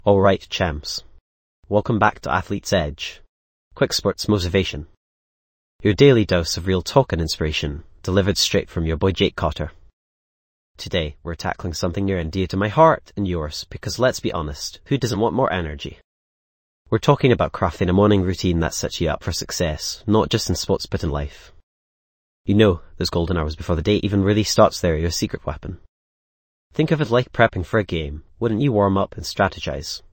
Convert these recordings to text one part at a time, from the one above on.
Alright, champs. Welcome back to Athlete's Edge. Quick Sports Motivation. Your daily dose of real talk and inspiration, delivered straight from your boy Jake Cotter. Today, we're tackling something near and dear to my heart and yours, because let's be honest, who doesn't want more energy? We're talking about crafting a morning routine that sets you up for success, not just in sports but in life. You know, those golden hours before the day even really starts, they're your secret weapon. Think of it like prepping for a game. Wouldn't you warm up and strategize?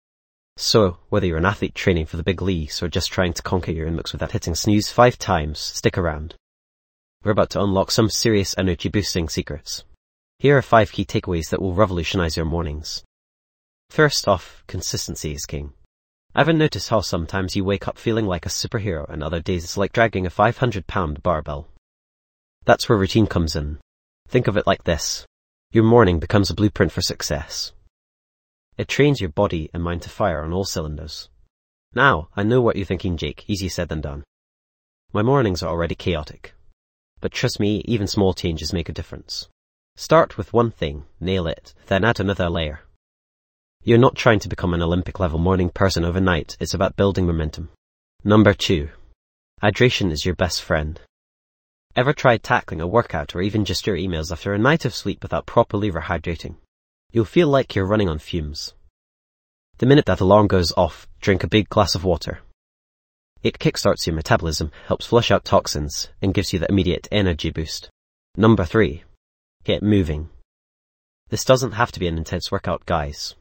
So, whether you're an athlete training for the big leagues or just trying to conquer your inbox without hitting snooze 5 times, stick around. We're about to unlock some serious energy-boosting secrets. Here are 5 key takeaways that will revolutionize your mornings. First off, consistency is king. Ever notice how sometimes you wake up feeling like a superhero and other days it's like dragging a 500-pound barbell? That's where routine comes in. Think of it like this. Your morning becomes a blueprint for success. It trains your body and mind to fire on all cylinders. Now, I know what you're thinking, Jake, easier said than done. My mornings are already chaotic. But trust me, even small changes make a difference. Start with one thing, nail it, then add another layer. You're not trying to become an Olympic-level morning person overnight, it's about building momentum. Number 2. Hydration is your best friend. Ever tried tackling a workout or even just your emails after a night of sleep without properly rehydrating? You'll feel like you're running on fumes. The minute that alarm goes off, drink a big glass of water. It kickstarts your metabolism, helps flush out toxins, and gives you the immediate energy boost. Number 3. Get moving. This doesn't have to be an intense workout, guys.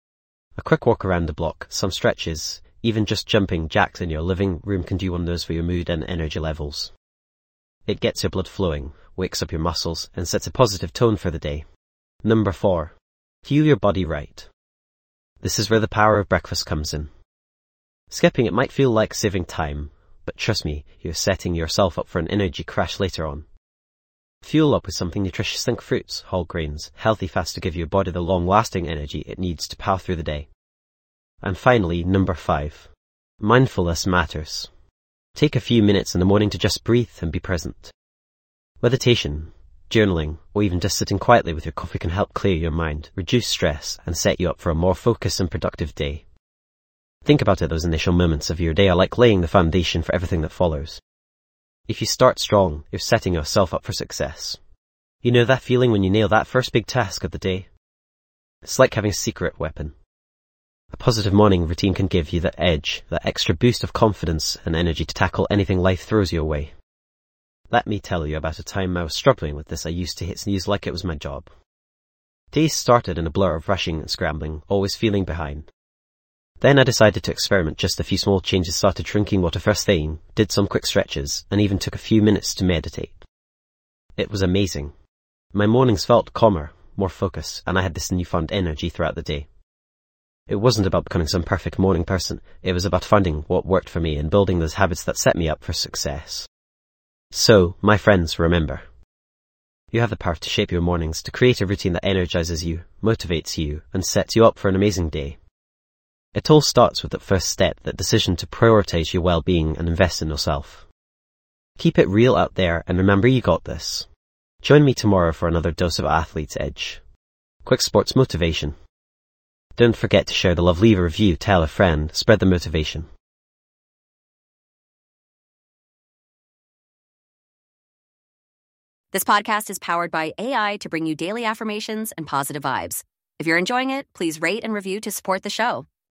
A quick walk around the block, some stretches, even just jumping jacks in your living room can do wonders for your mood and energy levels. It gets your blood flowing, wakes up your muscles, and sets a positive tone for the day. Number 4. Fuel your body right. This is where the power of breakfast comes in. Skipping it might feel like saving time, but trust me, you're setting yourself up for an energy crash later on. Fuel up with something nutritious. Think fruits, whole grains, healthy fats to give your body the long-lasting energy it needs to power through the day. And finally, number 5. Mindfulness matters. Take a few minutes in the morning to just breathe and be present. Meditation, journaling, or even just sitting quietly with your coffee can help clear your mind, reduce stress, and set you up for a more focused and productive day. Think about it, those initial moments of your day are like laying the foundation for everything that follows. If you start strong, you're setting yourself up for success. You know that feeling when you nail that first big task of the day? It's like having a secret weapon. A positive morning routine can give you that edge, that extra boost of confidence and energy to tackle anything life throws your way. Let me tell you about a time I was struggling with this. I used to hit snooze like it was my job. Days started in a blur of rushing and scrambling, always feeling behind. Then I decided to experiment. Just a few small changes, started drinking water first thing, did some quick stretches, and even took a few minutes to meditate. It was amazing. My mornings felt calmer, more focused, and I had this newfound energy throughout the day. It wasn't about becoming some perfect morning person, it was about finding what worked for me and building those habits that set me up for success. So, my friends, remember. You have the power to shape your mornings, to create a routine that energizes you, motivates you, and sets you up for an amazing day. It all starts with that first step, that decision to prioritize your well-being and invest in yourself. Keep it real out there, and remember, you got this. Join me tomorrow for another dose of Athlete's Edge. Quick Sports Motivation. Don't forget to share the love, leave a review, tell a friend, spread the motivation. This podcast is powered by AI to bring you daily affirmations and positive vibes. If you're enjoying it, please rate and review to support the show.